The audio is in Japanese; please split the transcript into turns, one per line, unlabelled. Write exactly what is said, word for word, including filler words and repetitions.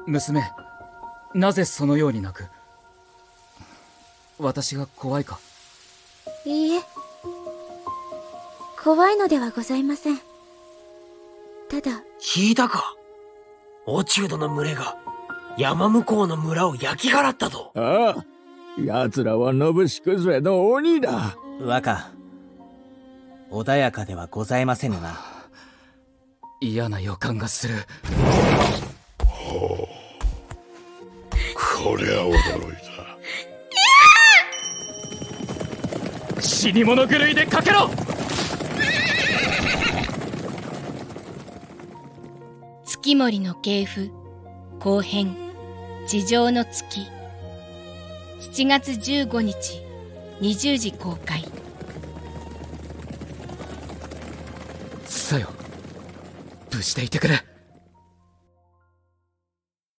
娘、なぜそのように泣く？私が怖いか？
いいえ、怖いのではございません。ただ、
聞いたか？落人の群れが山向こうの村を焼き払ったと。
ああ、奴らは信し崩れの鬼だ。
若、穏やかではございませぬな。
嫌な予感がする。
ほう、こりゃ驚い
た。死に物狂いでかけろ！
月森の系譜後編、地上の月。しちがつじゅうごにちにじゅうじ公開。
さよ、無事でいてくれ。